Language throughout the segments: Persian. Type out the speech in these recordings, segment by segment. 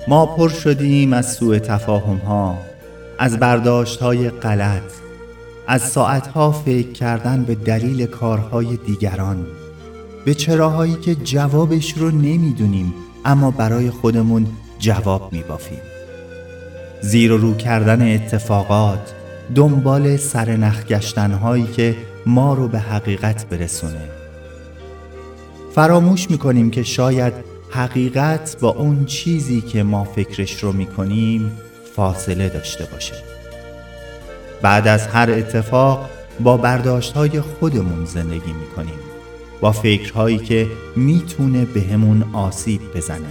ما پر شدیم از سوء تفاهم ها، از برداشت های غلط، از ساعت ها فکر کردن به دلیل کارهای دیگران، به چراهایی که جوابش رو نمیدونیم اما برای خودمون جواب میبافیم. زیر و رو کردن اتفاقات، دنبال سرنخ گشتن هایی که ما رو به حقیقت برسونه. فراموش میکنیم که شاید حقیقت با اون چیزی که ما فکرش رو میکنیم فاصله داشته باشه. بعد از هر اتفاق با برداشت‌های خودمون زندگی میکنیم، با فکرهایی که میتونه بهمون آسیب بزنه.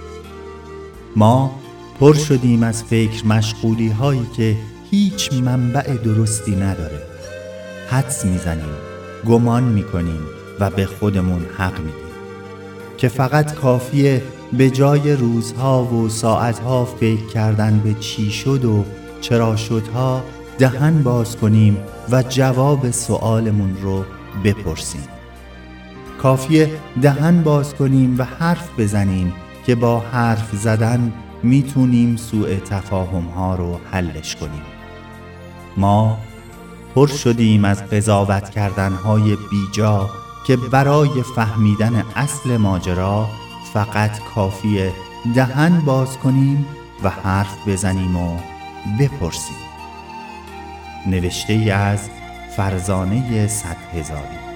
ما پر شدیم از فکر مشغولی هایی که هیچ منبع درستی نداره. حدس میزنیم، گمان میکنیم و به خودمون حق میدیم که فقط کافیه به جای روزها و ساعتها فکر کردن به چی شد و چرا شدها دهن باز کنیم و جواب سؤالمون رو بپرسیم. کافیه دهن باز کنیم و حرف بزنیم که با حرف زدن میتونیم سوء تفاهم ها رو حلش کنیم. ما پر شدیم از قضاوت کردن های بیجا که برای فهمیدن اصل ماجرا فقط کافیه دهن باز کنیم و حرف بزنیم و بپرسیم. نوشته ای از فرزانه صدهزاری.